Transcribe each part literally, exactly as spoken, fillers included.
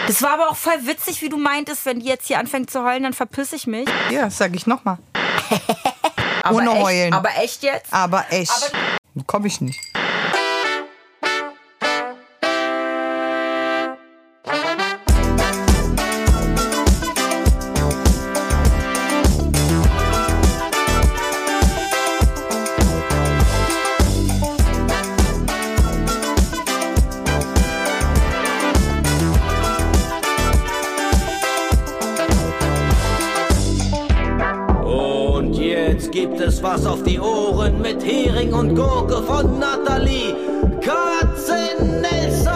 Das war aber auch voll witzig, wie du meintest, wenn die jetzt hier anfängt zu heulen, dann verpiss ich mich. Ja, das sag ich nochmal. Ohne echt, heulen. Aber echt jetzt? Aber echt. Aber komm ich nicht. Gibt es was auf die Ohren mit Hering und Gurke von Nathalie Katzenelson.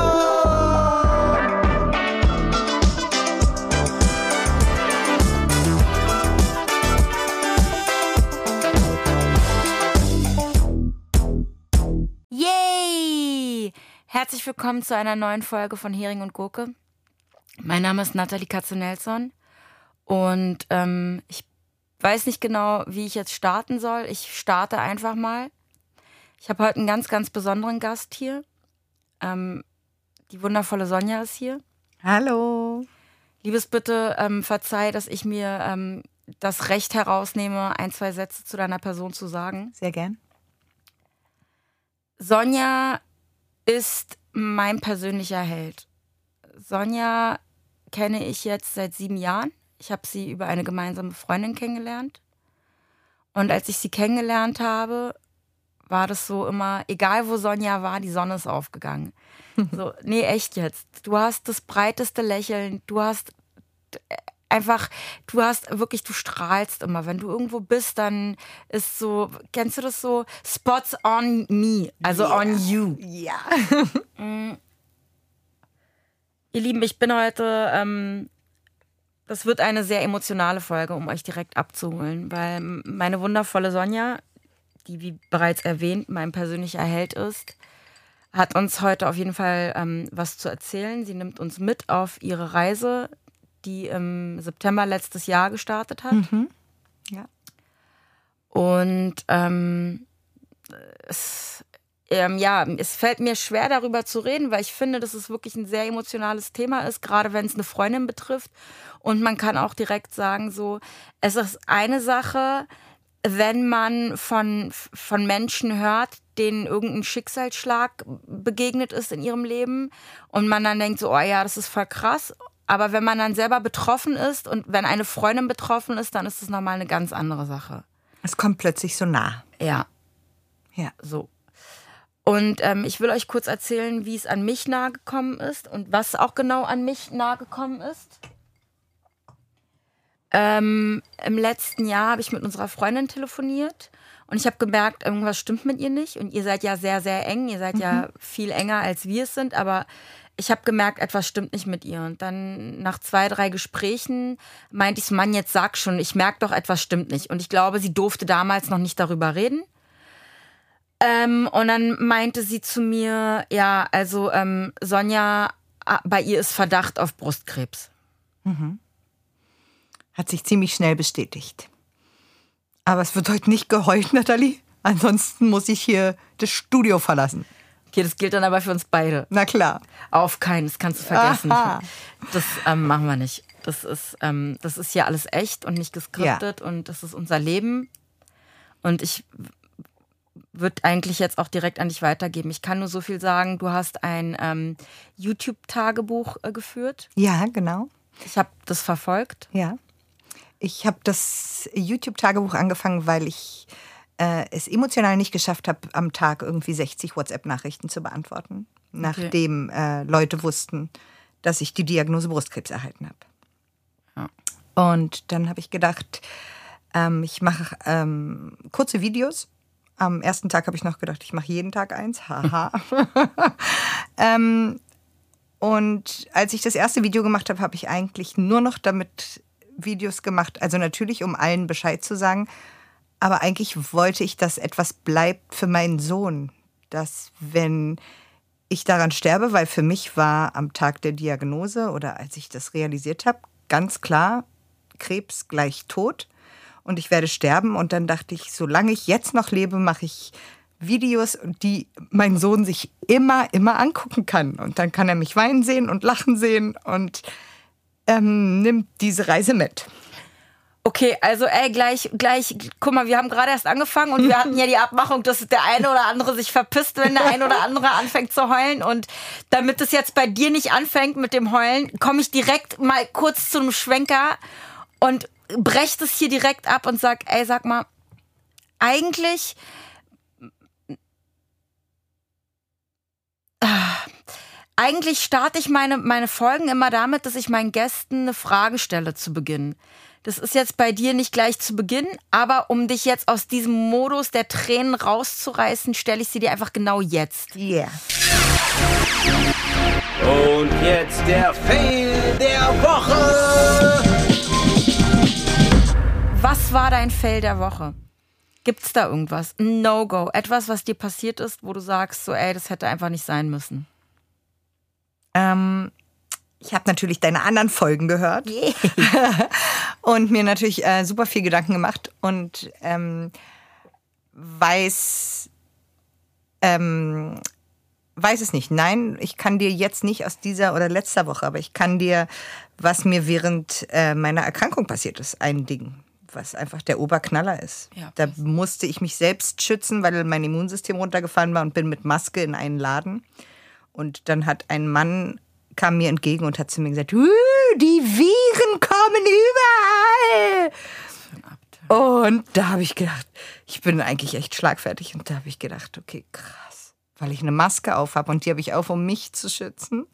Yay! Herzlich willkommen zu einer neuen Folge von Hering und Gurke. Mein Name ist Nathalie Katzenelson und ähm, ich weiß nicht genau, wie ich jetzt starten soll. Ich starte einfach mal. Ich habe heute einen ganz, ganz besonderen Gast hier. Ähm, die wundervolle Sonja ist hier. Hallo. Liebes, bitte ähm, verzeih, dass ich mir ähm, das Recht herausnehme, ein, zwei Sätze zu deiner Person zu sagen. Sehr gern. Sonja ist mein persönlicher Held. Sonja kenne ich jetzt seit sieben Jahren. Ich habe sie über eine gemeinsame Freundin kennengelernt. Und als ich sie kennengelernt habe, war das so immer, egal wo Sonja war, die Sonne ist aufgegangen. So, nee, echt jetzt. Du hast das breiteste Lächeln, du hast einfach, du hast wirklich, du strahlst immer. Wenn du irgendwo bist, dann ist so, kennst du das so? Spots on me, also yeah. On you. Ja. Mm. Ihr Lieben, ich bin heute... Ähm, Das wird eine sehr emotionale Folge, um euch direkt abzuholen, weil meine wundervolle Sonja, die wie bereits erwähnt mein persönlicher Held ist, hat uns heute auf jeden Fall ähm, was zu erzählen. Sie nimmt uns mit auf ihre Reise, die im September letztes Jahr gestartet hat. Mhm. Ja. Und ähm, es, ähm, ja, es fällt mir schwer, darüber zu reden, weil ich finde, dass es wirklich ein sehr emotionales Thema ist, gerade wenn es eine Freundin betrifft. Und man kann auch direkt sagen, so, es ist eine Sache, wenn man von, von Menschen hört, denen irgendein Schicksalsschlag begegnet ist in ihrem Leben und man dann denkt so, oh ja, das ist voll krass. Aber wenn man dann selber betroffen ist und wenn eine Freundin betroffen ist, dann ist das nochmal eine ganz andere Sache. Es kommt plötzlich so nah. Ja. Ja. So. Und ähm, ich will euch kurz erzählen, wie es an mich nahe gekommen ist und was auch genau an mich nahe gekommen ist. Ähm, im letzten Jahr habe ich mit unserer Freundin telefoniert und ich habe gemerkt, irgendwas stimmt mit ihr nicht. Und ihr seid ja sehr, sehr eng. Ihr seid mhm. ja viel enger, als wir es sind. Aber ich habe gemerkt, etwas stimmt nicht mit ihr. Und dann nach zwei, drei Gesprächen meinte ich so, Mann, jetzt sag schon, ich merke doch, etwas stimmt nicht. Und ich glaube, sie durfte damals noch nicht darüber reden. Ähm, und dann meinte sie zu mir, ja, also ähm, Sonja, bei ihr ist Verdacht auf Brustkrebs. Mhm. Hat sich ziemlich schnell bestätigt. Aber es wird heute nicht geheult, Nathalie. Ansonsten muss ich hier das Studio verlassen. Okay, das gilt dann aber für uns beide. Na klar. Auf keinen, das kannst du vergessen. Aha. Das ähm, machen wir nicht. Das ist, ähm, das ist hier alles echt und nicht geskriptet ja. Und das ist unser Leben. Und ich würde eigentlich jetzt auch direkt an dich weitergeben. Ich kann nur so viel sagen, du hast ein ähm, YouTube-Tagebuch äh, geführt. Ja, genau. Ich habe das verfolgt. Ja. Ich habe das YouTube-Tagebuch angefangen, weil ich äh, es emotional nicht geschafft habe, am Tag irgendwie sechzig WhatsApp-Nachrichten zu beantworten, okay. Nachdem äh, Leute wussten, dass ich die Diagnose Brustkrebs erhalten habe. Ja. Und dann habe ich gedacht, ähm, ich mache ähm, kurze Videos. Am ersten Tag habe ich noch gedacht, ich mache jeden Tag eins. Haha. ähm, und als ich das erste Video gemacht habe, habe ich eigentlich nur noch damit Videos gemacht, also natürlich, um allen Bescheid zu sagen, aber eigentlich wollte ich, dass etwas bleibt für meinen Sohn, dass wenn ich daran sterbe, weil für mich war am Tag der Diagnose oder als ich das realisiert habe, ganz klar, Krebs gleich Tod und ich werde sterben und dann dachte ich, solange ich jetzt noch lebe, mache ich Videos, die mein Sohn sich immer, immer angucken kann. Und dann kann er mich weinen sehen und lachen sehen und ähm, nimmt diese Reise mit. Okay, also ey, gleich, gleich, guck mal, wir haben gerade erst angefangen und wir hatten ja die Abmachung, dass der eine oder andere sich verpisst, wenn der eine oder andere anfängt zu heulen. Und damit es jetzt bei dir nicht anfängt mit dem Heulen, komme ich direkt mal kurz zu einem Schwenker und brech das hier direkt ab und sag, ey, sag mal, eigentlich... Eigentlich starte ich meine, meine Folgen immer damit, dass ich meinen Gästen eine Frage stelle zu Beginn. Das ist jetzt bei dir nicht gleich zu Beginn, aber um dich jetzt aus diesem Modus der Tränen rauszureißen, stelle ich sie dir einfach genau jetzt. Yeah. Und jetzt der Fail der Woche. Was war dein Fail der Woche? Gibt's da irgendwas? Ein No-Go? Etwas, was dir passiert ist, wo du sagst, so ey, das hätte einfach nicht sein müssen? Ähm, ich habe natürlich deine anderen Folgen gehört yeah. und mir natürlich äh, super viel Gedanken gemacht und ähm, weiß, ähm, weiß es nicht. Nein, ich kann dir jetzt nicht aus dieser oder letzter Woche, aber ich kann dir, was mir während äh, meiner Erkrankung passiert ist, ein Ding, was einfach der Oberknaller ist. Ja. Da musste ich mich selbst schützen, weil mein Immunsystem runtergefahren war und bin mit Maske in einen Laden. Und dann hat ein Mann, kam mir entgegen und hat zu mir gesagt, die Viren kommen überall. Und da habe ich gedacht, ich bin eigentlich echt schlagfertig. Und da habe ich gedacht, okay, krass, weil ich eine Maske auf habe und die habe ich auf, um mich zu schützen.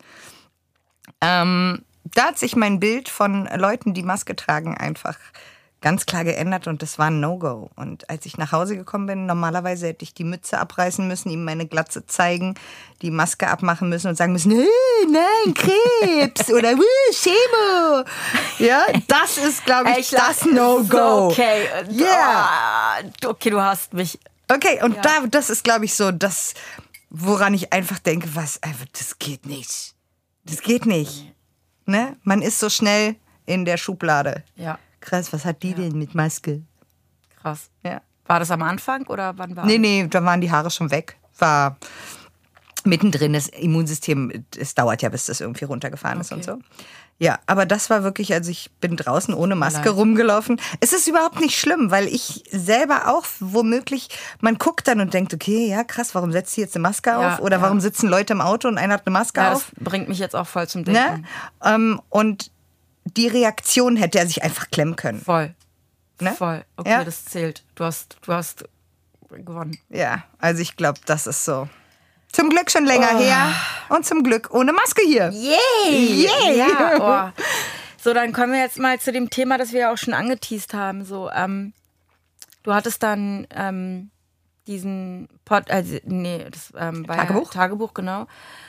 Ähm, da hat sich mein Bild von Leuten, die Maske tragen, einfach ganz klar geändert und das war ein No-Go. Und als ich nach Hause gekommen bin, normalerweise hätte ich die Mütze abreißen müssen, ihm meine Glatze zeigen, die Maske abmachen müssen und sagen müssen, nein, Krebs oder Chemo. Ja, das ist, glaube ich, ich, das No-Go. Okay, yeah. Oh, okay, du hast mich. Okay, und ja. da, das ist, glaube ich, so das, woran ich einfach denke, was, das geht nicht. Das geht nicht. Ne? Man ist so schnell in der Schublade. Ja. Krass, was hat die ja. denn mit Maske? Krass. Ja. War das am Anfang oder wann war Nee, nee, da waren die Haare schon weg. War mittendrin, das Immunsystem, es dauert ja, bis das irgendwie runtergefahren okay. ist und so. Ja, aber das war wirklich, also ich bin draußen ohne Maske Allein. rumgelaufen. Es ist überhaupt nicht schlimm, weil ich selber auch womöglich, man guckt dann und denkt, okay, ja krass, warum setzt sie jetzt eine Maske auf? Ja, Oder ja. warum sitzen Leute im Auto und einer hat eine Maske ja, auf? Das bringt mich jetzt auch voll zum Denken. Ne? Ähm, und die Reaktion hätte er sich einfach klemmen können. Voll. Ne? Voll. Okay, ja? Das zählt. Du hast, du hast gewonnen. Ja, also ich glaube, das ist so. Zum Glück schon länger oh. her und zum Glück ohne Maske hier. Yay! Yay! Ja, oh. So, dann kommen wir jetzt mal zu dem Thema, das wir ja auch schon angeteast haben. So, ähm, du hattest dann ähm, diesen Pod, also, nee, das ähm, war Tagebuch? Ja, Tagebuch, genau.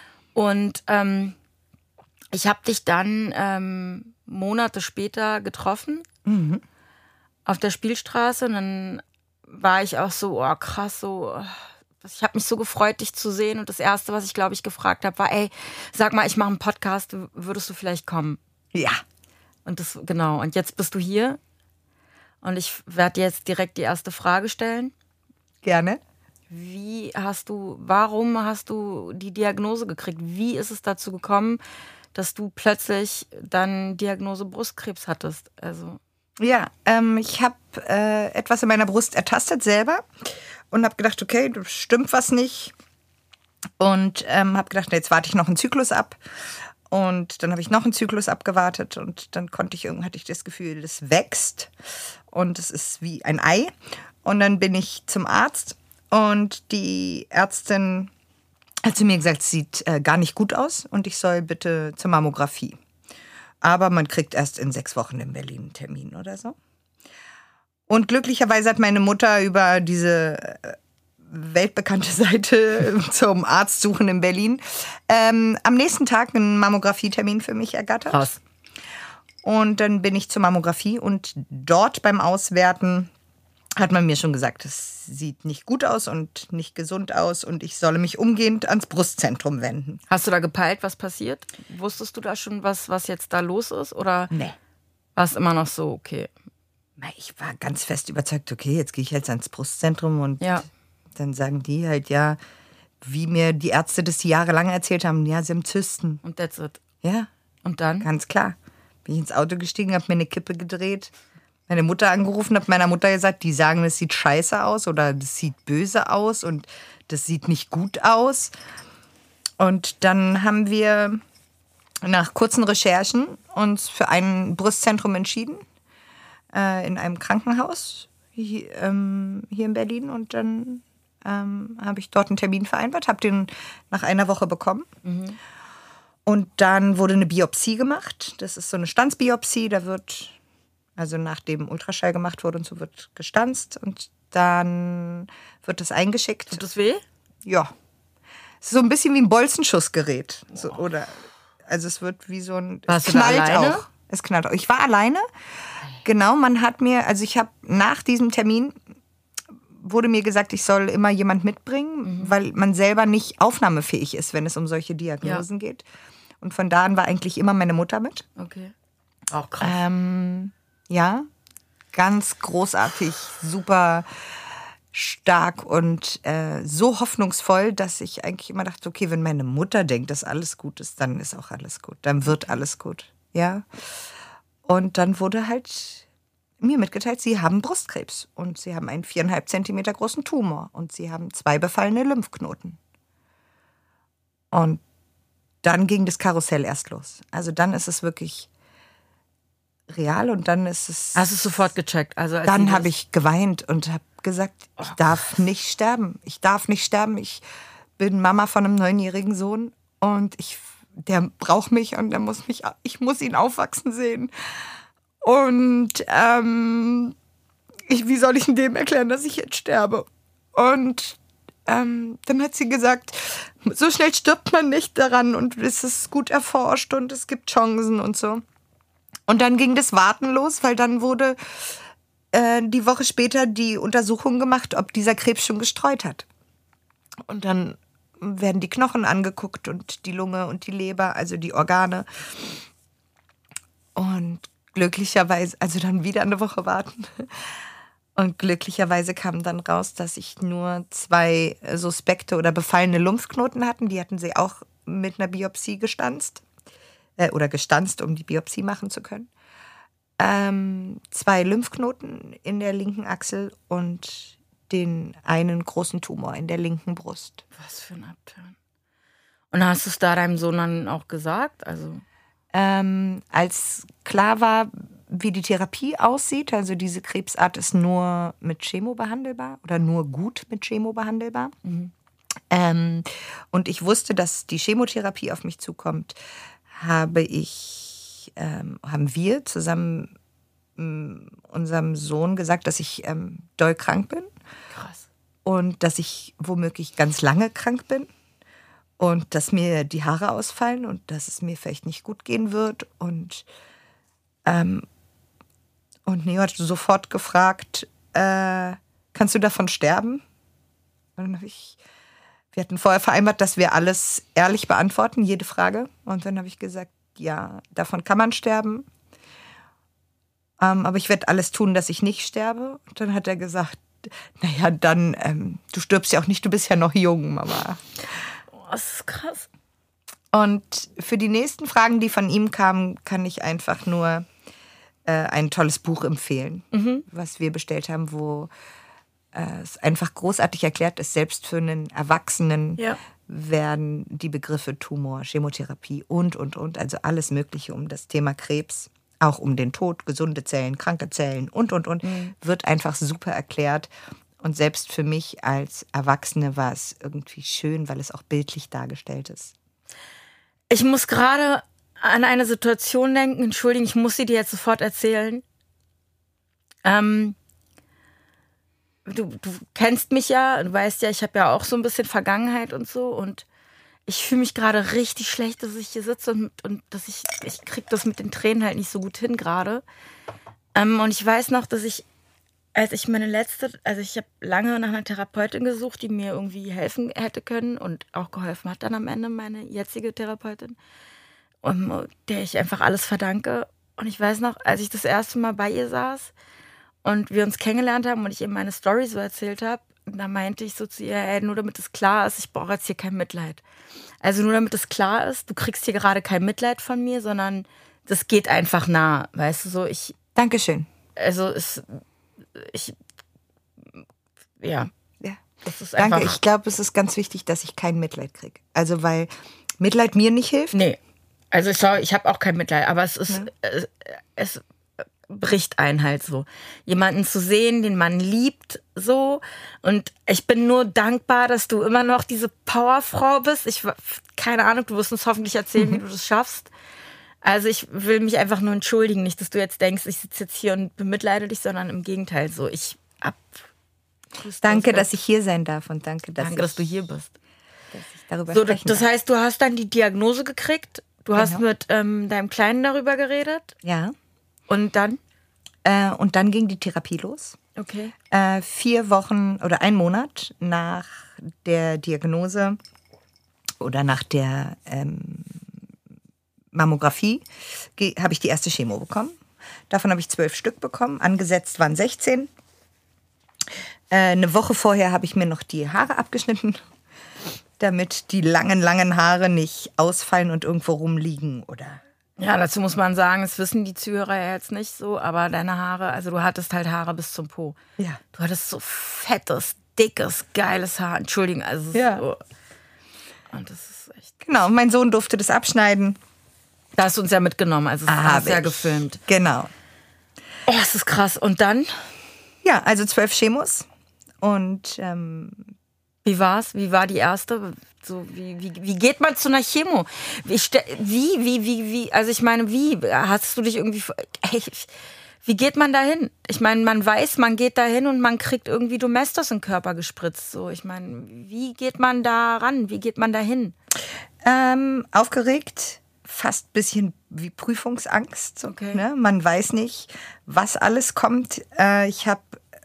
Und ähm, ich habe dich dann ähm, Monate später getroffen mhm. auf der Spielstraße und dann war ich auch so, oh krass, so, ich habe mich so gefreut, dich zu sehen und das Erste, was ich glaube ich gefragt habe, war, ey, sag mal, ich mache einen Podcast, würdest du vielleicht kommen? Ja. Und das, genau, und jetzt bist du hier und ich werde dir jetzt direkt die erste Frage stellen. Gerne. Wie hast du, warum hast du die Diagnose gekriegt? Wie ist es dazu gekommen, dass du plötzlich dann Diagnose Brustkrebs hattest? Also ja, ähm, ich habe äh, etwas in meiner Brust ertastet selber und habe gedacht, okay, da stimmt was nicht. Und ähm, habe gedacht, jetzt warte ich noch einen Zyklus ab. Und dann habe ich noch einen Zyklus abgewartet und dann konnte ich hatte ich das Gefühl, das wächst und es ist wie ein Ei. Und dann bin ich zum Arzt und die Ärztin hat zu mir gesagt, es sieht äh, gar nicht gut aus und ich soll bitte zur Mammographie. Aber man kriegt erst in sechs Wochen in Berlin einen Termin oder so. Und glücklicherweise hat meine Mutter über diese weltbekannte Seite zum Arzt suchen in Berlin ähm, am nächsten Tag einen Mammographietermin für mich ergattert. Krass. Und dann bin ich zur Mammographie und dort beim Auswerten hat man mir schon gesagt, es sieht nicht gut aus und nicht gesund aus und ich solle mich umgehend ans Brustzentrum wenden. Hast du da gepeilt, was passiert? Wusstest du da schon, was, was jetzt da los ist? Oder nee. War es immer noch so, okay? Ich war ganz fest überzeugt, okay, jetzt gehe ich jetzt ans Brustzentrum und ja. dann sagen die halt, ja, wie mir die Ärzte das jahrelang erzählt haben, ja, sie haben Zysten. Und that's it. Ja. Und dann? Ganz klar. Bin ich ins Auto gestiegen, habe mir eine Kippe gedreht, meine Mutter angerufen, habe meiner Mutter gesagt, die sagen, das sieht scheiße aus oder das sieht böse aus und das sieht nicht gut aus. Und dann haben wir nach kurzen Recherchen uns für ein Brustzentrum entschieden, äh, in einem Krankenhaus hier, ähm, hier in Berlin. Und dann ähm, habe ich dort einen Termin vereinbart, habe den nach einer Woche bekommen. Mhm. Und dann wurde eine Biopsie gemacht. Das ist so eine Stanzbiopsie. Da wird, also nachdem Ultraschall gemacht wurde und so, wird gestanzt. Und dann wird das eingeschickt. Tut das weh? Ja. Es ist so ein bisschen wie ein Bolzenschussgerät. So, oder, also es wird wie so ein... Warst es du da knallt alleine? auch. Es knallt auch. Ich war alleine. Genau, man hat mir, also ich habe nach diesem Termin wurde mir gesagt, ich soll immer jemand mitbringen, mhm. weil man selber nicht aufnahmefähig ist, wenn es um solche Diagnosen ja. geht. Und von da an war eigentlich immer meine Mutter mit. Okay. Auch krass. Ähm, ja, ganz großartig, super stark und äh, so hoffnungsvoll, dass ich eigentlich immer dachte, okay, wenn meine Mutter denkt, dass alles gut ist, dann ist auch alles gut. Dann wird alles gut, ja. Und dann wurde halt mir mitgeteilt, sie haben Brustkrebs und sie haben einen viereinhalb Zentimeter großen Tumor und sie haben zwei befallene Lymphknoten. Und dann ging das Karussell erst los. Also dann ist es wirklich real und dann ist es... Hast du es sofort gecheckt? Also als dann habe ich geweint und habe gesagt, ich darf nicht sterben. Ich darf nicht sterben. Ich bin Mama von einem neunjährigen Sohn und ich, der braucht mich und der muss mich, ich muss ihn aufwachsen sehen. Und ähm, ich, wie soll ich denn dem erklären, dass ich jetzt sterbe? Und ähm, dann hat sie gesagt, so schnell stirbt man nicht daran und es ist gut erforscht und es gibt Chancen und so. Und dann ging das Warten los, weil dann wurde äh, die Woche später die Untersuchung gemacht, ob dieser Krebs schon gestreut hat. Und dann werden die Knochen angeguckt und die Lunge und die Leber, also die Organe. Und glücklicherweise, also dann wieder eine Woche warten. Und glücklicherweise kam dann raus, dass ich nur zwei suspekte oder befallene Lymphknoten hatten. Die hatten sie auch mit einer Biopsie gestanzt. Äh, oder gestanzt, um die Biopsie machen zu können. Ähm, zwei Lymphknoten in der linken Achsel und den einen großen Tumor in der linken Brust. Was für ein Abturn. Und hast du es da deinem Sohn dann auch gesagt? Also ähm, als klar war, wie die Therapie aussieht, also diese Krebsart ist nur mit Chemo behandelbar oder nur gut mit Chemo behandelbar. Mhm. Ähm, und ich wusste, dass die Chemotherapie auf mich zukommt, habe ich, ähm, haben wir zusammen ähm, unserem Sohn gesagt, dass ich ähm, doll krank bin. Krass. Und dass ich womöglich ganz lange krank bin. Und dass mir die Haare ausfallen und dass es mir vielleicht nicht gut gehen wird. Und, ähm, und Neo hat sofort gefragt, äh, kannst du davon sterben? Und dann habe ich, wir hatten vorher vereinbart, dass wir alles ehrlich beantworten, jede Frage. Und dann habe ich gesagt, ja, davon kann man sterben. Ähm, aber ich werde alles tun, dass ich nicht sterbe. Und dann hat er gesagt, naja, dann, ähm, du stirbst ja auch nicht, du bist ja noch jung, Mama. Das ist krass. Und für die nächsten Fragen, die von ihm kamen, kann ich einfach nur äh, ein tolles Buch empfehlen, mhm. was wir bestellt haben, wo äh, es einfach großartig erklärt ist. Selbst für einen Erwachsenen ja. werden die Begriffe Tumor, Chemotherapie und, und, und, also alles Mögliche um das Thema Krebs, auch um den Tod, gesunde Zellen, kranke Zellen und, und, und, mhm. wird einfach super erklärt. Und selbst für mich als Erwachsene war es irgendwie schön, weil es auch bildlich dargestellt ist. Ich muss gerade an eine Situation denken, entschuldigen, ich muss sie dir jetzt sofort erzählen. Ähm, du, du kennst mich ja, du weißt ja, ich habe ja auch so ein bisschen Vergangenheit und so. Und ich fühle mich gerade richtig schlecht, dass ich hier sitze und, und dass ich, ich krieg das mit den Tränen halt nicht so gut hin gerade. Ähm, und ich weiß noch, dass ich Als ich meine letzte, also ich habe lange nach einer Therapeutin gesucht, die mir irgendwie helfen hätte können und auch geholfen hat dann am Ende meine jetzige Therapeutin, um, der ich einfach alles verdanke. Und ich weiß noch, als ich das erste Mal bei ihr saß und wir uns kennengelernt haben und ich ihr meine Story so erzählt habe, Und da meinte ich so zu ihr, ey, nur damit es klar ist, ich brauche jetzt hier kein Mitleid. Also nur damit es klar ist, du kriegst hier gerade kein Mitleid von mir, sondern das geht einfach nah, weißt du, so ich... Dankeschön. Also es... Ich... Ja. Ja. Das ist Danke, einfach, ich glaube, es ist ganz wichtig, dass ich kein Mitleid kriege. Also weil Mitleid mir nicht hilft. Nee, also schau, ich habe auch kein Mitleid, aber es ist... Ja. Es, es bricht einen halt so. Jemanden zu sehen, den man liebt, so. Und ich bin nur dankbar, dass du immer noch diese Powerfrau bist. Ich, keine Ahnung, du wirst uns hoffentlich erzählen, mhm. wie du das schaffst. Also ich will mich einfach nur entschuldigen. Nicht, dass du jetzt denkst, ich sitze jetzt hier und bemitleide dich, sondern im Gegenteil so. Ich ab. Danke, dass ich hier sein darf und danke, dass, danke, ich, dass du hier bist. Dass ich darüber so, sprechen das darf. heißt, du hast dann die Diagnose gekriegt. Du Genau. hast mit ähm, deinem Kleinen darüber geredet. Ja. Und dann? Äh, und dann ging die Therapie los. Okay. Äh, vier Wochen oder ein Monat nach der Diagnose oder nach der ähm, Mammographie habe ich die erste Chemo bekommen. Davon habe ich zwölf Stück bekommen. Angesetzt waren sechzehn. Äh, eine Woche vorher habe ich mir noch die Haare abgeschnitten, damit die langen, langen Haare nicht ausfallen und irgendwo rumliegen oder... Ja, dazu muss man sagen, das wissen die Zuhörer ja jetzt nicht so, aber deine Haare, also du hattest halt Haare bis zum Po. Ja. Du hattest so fettes, dickes, geiles Haar. Entschuldigung, also Ja. so. Und das ist echt... Genau, mein Sohn durfte das abschneiden. Da hast du uns ja mitgenommen, also das Ah, hast du ja ich. gefilmt. Genau. Oh, das ist krass. Und dann? Ja, also zwölf Chemos. Und ähm, Wie war's? Wie war die erste? So, wie, wie, wie geht man zu einer Chemo? Wie, ste- wie, wie, wie, wie, also ich meine, wie? Hast du dich irgendwie, ey, wie geht man da hin? Ich meine, man weiß, man geht da hin und man kriegt irgendwie Domestos in den Körper gespritzt. So, ich meine, wie geht man da ran? Wie geht man da hin? ähm, aufgeregt, fast ein bisschen wie Prüfungsangst. So, Okay. ne? Man weiß nicht, was alles kommt. Äh, ich habe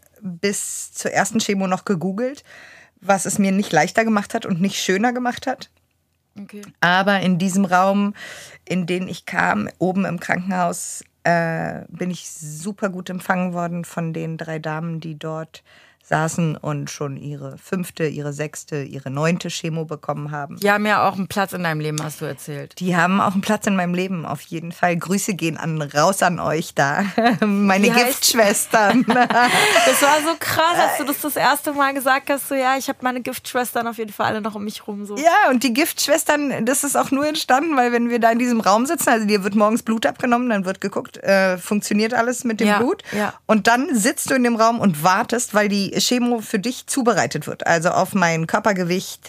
bis zur ersten Chemo noch gegoogelt, was es mir nicht leichter gemacht hat und nicht schöner gemacht hat. Okay. Aber in diesem Raum, in den ich kam, oben im Krankenhaus, äh, bin ich super gut empfangen worden von den drei Damen, die dort saßen und schon ihre fünfte, ihre sechste, ihre neunte Chemo bekommen haben. Die haben ja auch einen Platz in deinem Leben, hast du erzählt. Die haben auch einen Platz in meinem Leben, auf jeden Fall. Grüße gehen an, raus an euch da. Meine Wie heißt- Giftschwestern. Das war so krass, als du das das erste Mal gesagt hast, so ja, ich habe meine Giftschwestern auf jeden Fall alle noch um mich rum. So. Ja, und die Giftschwestern, das ist auch nur entstanden, weil wenn wir da in diesem Raum sitzen, also dir wird morgens Blut abgenommen, dann wird geguckt, äh, funktioniert alles mit dem Ja, Blut. ja. Und dann sitzt du in dem Raum und wartest, weil die Chemo für dich zubereitet wird. Also auf mein Körpergewicht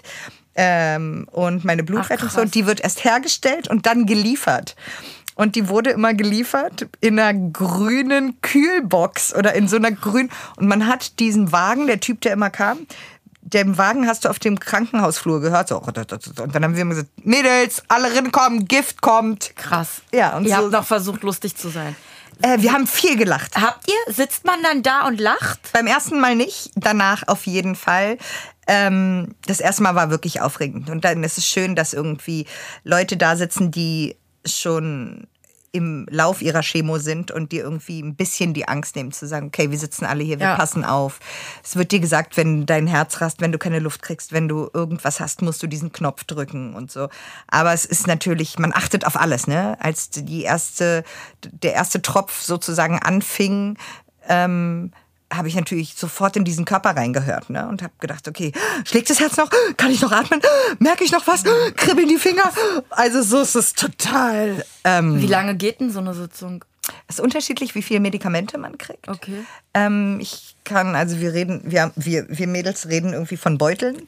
ähm, und meine Blutwerte. Ach, und die wird erst hergestellt und dann geliefert. Und die wurde immer geliefert in einer grünen Kühlbox oder in so einer grünen. Und man hat diesen Wagen, der Typ, der immer kam, den Wagen hast du auf dem Krankenhausflur gehört. So. Und dann haben wir immer gesagt, Mädels, alle rinkommen, Gift kommt. Krass. Ja, und Ihr so- habt noch versucht, lustig zu sein. Äh, wir haben viel gelacht. Habt ihr? Sitzt man dann da und lacht? Beim ersten Mal nicht, danach auf jeden Fall. Ähm, das erste Mal war wirklich aufregend. Und dann ist es schön, dass irgendwie Leute da sitzen, die schon im Lauf ihrer Chemo sind und dir irgendwie ein bisschen die Angst nehmen, zu sagen, okay, wir sitzen alle hier, wir Ja. passen auf. Es wird dir gesagt, wenn dein Herz rast, wenn du keine Luft kriegst, wenn du irgendwas hast, musst du diesen Knopf drücken und so. Aber es ist natürlich, man achtet auf alles, ne? Als die erste, der erste Tropf sozusagen anfing, ähm, habe ich natürlich sofort in diesen Körper reingehört, ne? Und habe gedacht, okay, schlägt das Herz noch? Kann ich noch atmen? Merke ich noch was? Kribbeln die Finger? Also so ist es total. Ähm, Wie lange geht denn so eine Sitzung? Es ist unterschiedlich, wie viele Medikamente man kriegt. Okay. Ähm, ich kann, also wir reden, wir, wir, wir Mädels reden irgendwie von Beuteln.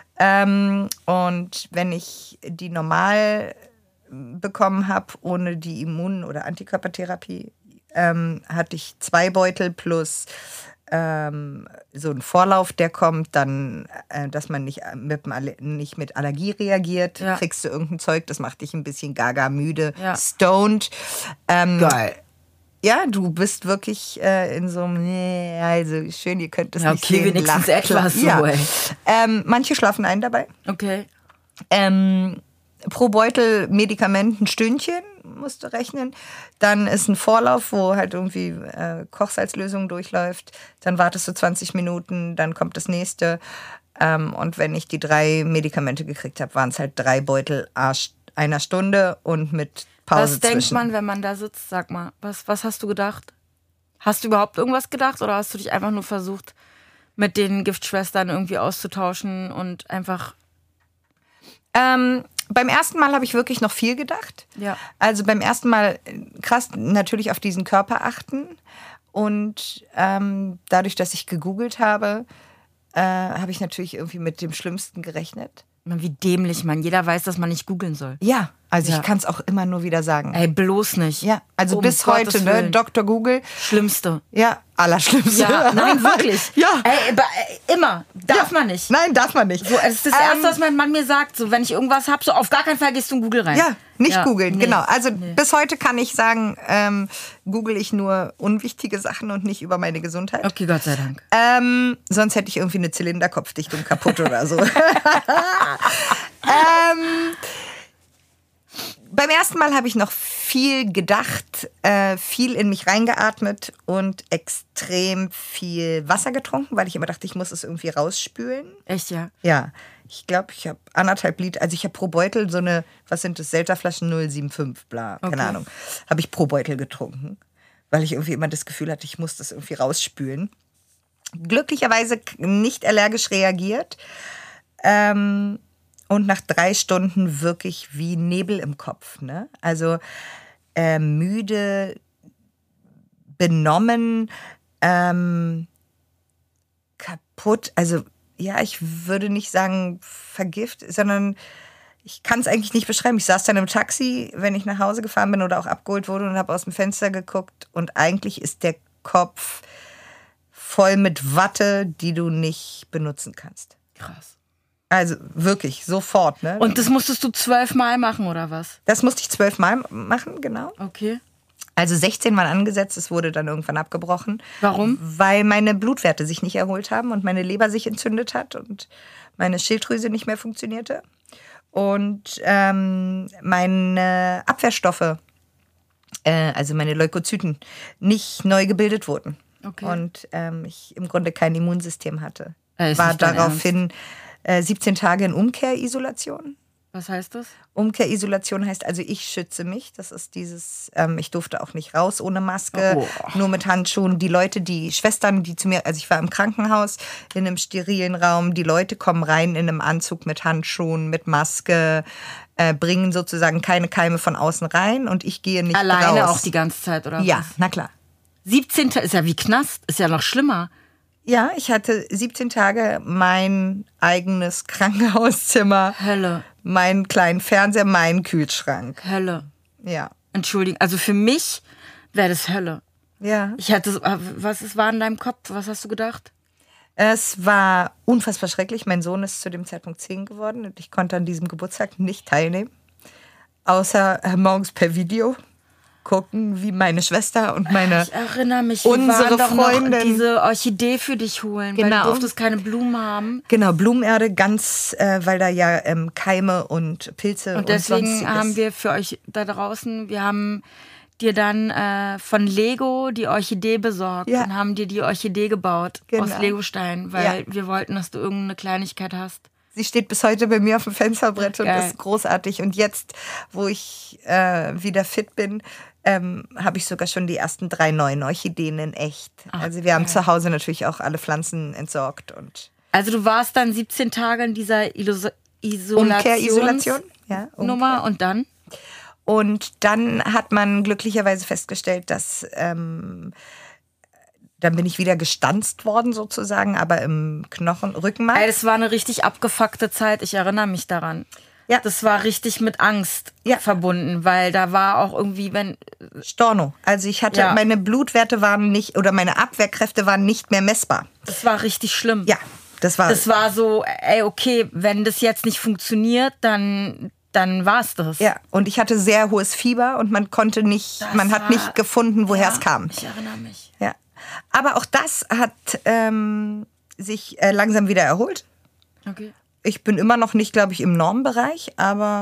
Ähm, und wenn ich die normal bekommen habe, ohne die Immun- oder Antikörpertherapie, ähm, hatte ich zwei Beutel plus ähm, so ein Vorlauf, der kommt, dann, äh, dass man nicht mit, dem Aller- nicht mit Allergie reagiert, Ja. kriegst du irgendein Zeug, das macht dich ein bisschen gaga müde, Ja. stoned. Ähm, Geil. Ja, du bist wirklich äh, in so einem, nee, also schön, ihr könnt das Ja, nicht okay, sehen. wenigstens lacht, etwas so, ja. ey. Ähm, manche schlafen ein dabei. Okay. Ähm, pro Beutel Medikament ein Stündchen musst du rechnen. Dann ist ein Vorlauf, wo halt irgendwie äh, Kochsalzlösung durchläuft. Dann wartest du zwanzig Minuten, dann kommt das nächste. Ähm, und wenn ich die drei Medikamente gekriegt habe, waren es halt drei Beutel einer Stunde und mit Pause was zwischen. Was denkt man, wenn man da sitzt? Sag mal, was, was hast du gedacht? Hast du überhaupt irgendwas gedacht oder hast du dich einfach nur versucht, mit den Giftschwestern irgendwie auszutauschen und einfach... Ähm, beim ersten Mal habe ich wirklich noch viel gedacht. Ja. Also beim ersten Mal krass natürlich auf diesen Körper achten. Und ähm, dadurch, dass ich gegoogelt habe, äh, habe ich natürlich irgendwie mit dem Schlimmsten gerechnet. Wie dämlich, man. Jeder weiß, dass man nicht googeln soll. Ja, also Ja. ich kann es auch immer nur wieder sagen. Ey, bloß nicht. Ja, also Um bis Gottes heute, ne, Willen. Doktor Google. Schlimmste. Ja, allerschlimmste. Ja, nein, wirklich. Ja. Ey, aber, äh, immer. Darf man nicht. Nein, darf man nicht. So, es ist das Ähm, Erste, was mein Mann mir sagt. So, wenn ich irgendwas habe, so auf gar keinen Fall gehst du in Google rein. Ja, nicht Ja, googeln, nee, genau. Also nee. bis heute kann ich sagen, ähm, google ich nur unwichtige Sachen und nicht über meine Gesundheit. Okay, Gott sei Dank. Ähm, sonst hätte ich irgendwie eine Zylinderkopfdichtung kaputt oder so. ähm, beim ersten Mal habe ich noch viel gedacht, äh, viel in mich reingeatmet und extrem viel Wasser getrunken, weil ich immer dachte, ich muss es irgendwie rausspülen. Echt, ja? Ja, ich glaube, ich habe anderthalb Liter, also ich habe pro Beutel so eine, was sind das, Selterflaschen null Komma fünfundsiebzig, bla, keine Okay. Ahnung, habe ich pro Beutel getrunken, weil ich irgendwie immer das Gefühl hatte, ich muss das irgendwie rausspülen. Glücklicherweise nicht allergisch reagiert ähm, und nach drei Stunden wirklich wie Nebel im Kopf, ne? Also äh, müde, benommen, ähm, kaputt, also ja, ich würde nicht sagen vergiftet, sondern ich kann es eigentlich nicht beschreiben. Ich saß dann im Taxi, wenn ich nach Hause gefahren bin oder auch abgeholt wurde und habe aus dem Fenster geguckt und eigentlich ist der Kopf voll mit Watte, die du nicht benutzen kannst. Krass. Also wirklich, sofort. Ne? Und das musstest du zwölfmal machen, oder was? Das musste ich zwölfmal machen, genau. Okay. Also sechzehn Mal angesetzt, es wurde dann irgendwann abgebrochen. Warum? Weil meine Blutwerte sich nicht erholt haben und meine Leber sich entzündet hat und meine Schilddrüse nicht mehr funktionierte. Und ähm, meine Abwehrstoffe, äh, also meine Leukozyten, nicht neu gebildet wurden. Okay. Und ähm, ich im Grunde kein Immunsystem hatte. Äh, ist War nicht dein daraufhin äh, siebzehn Tage in Umkehrisolation. Was heißt das? Umkehrisolation heißt also, ich schütze mich. Das ist dieses, ähm, ich durfte auch nicht raus ohne Maske, Oh. nur mit Handschuhen. Die Leute, die Schwestern, die zu mir, also ich war im Krankenhaus in einem sterilen Raum, die Leute kommen rein in einem Anzug mit Handschuhen, mit Maske, äh, bringen sozusagen keine Keime von außen rein und ich gehe nicht Alleine raus. auch die ganze Zeit, oder Ja, was? na klar. siebzehn Tage ist ja wie Knast, ist ja noch schlimmer. Ja, ich hatte siebzehn Tage mein eigenes Krankenhauszimmer, Hölle, meinen kleinen Fernseher, meinen Kühlschrank. Hölle. Ja. Entschuldigung, also für mich wäre das Hölle. Ja. Ich hatte, so- was ist, war in deinem Kopf? Was hast du gedacht? Es war unfassbar schrecklich. Mein Sohn ist zu dem Zeitpunkt zehn geworden und ich konnte an diesem Geburtstag nicht teilnehmen. Außer äh, morgens per Video gucken, wie meine Schwester und meine Ich erinnere mich, wir unsere waren doch noch Freundin- diese Orchidee für dich holen, weil Genau. du durftest keine Blumen haben. genau Blumenerde ganz, äh, weil da ja ähm, Keime und Pilze und, Und deswegen sonstiges. haben wir für euch da draußen, wir haben dir dann äh, von Lego die Orchidee besorgt Ja. und haben dir die Orchidee gebaut Genau. aus Legostein, weil Ja. wir wollten, dass du irgendeine Kleinigkeit hast. Sie steht bis heute bei mir auf dem Fensterbrett und Geil. ist großartig. Und jetzt, wo ich äh, wieder fit bin, ähm, habe ich sogar schon die ersten drei neuen Orchideen in echt. Ach, also wir haben geil. zu Hause natürlich auch alle Pflanzen entsorgt und Also du warst dann siebzehn Tage in dieser Ilos- Umkehrisolation. Ja, Nummer und dann? Und dann hat man glücklicherweise festgestellt, dass ähm, dann bin ich wieder gestanzt worden sozusagen, aber im Knochen, Rückenmark. Ey, das war eine richtig abgefuckte Zeit, ich erinnere mich daran. Ja. Das war richtig mit Angst Ja. verbunden, weil da war auch irgendwie, wenn, Storno. Also ich hatte, Ja. meine Blutwerte waren nicht, oder meine Abwehrkräfte waren nicht mehr messbar. das war richtig schlimm. Ja, das war, Das war so, ey, okay, wenn das jetzt nicht funktioniert, dann, dann war es das. ja. Und ich hatte sehr hohes Fieber und man konnte nicht, Das man hat war- nicht gefunden, woher Ja, es kam. Ich erinnere mich. Ja. Aber auch das hat ähm, sich äh, langsam wieder erholt. Okay. Ich bin immer noch nicht, glaube ich, im Normbereich, aber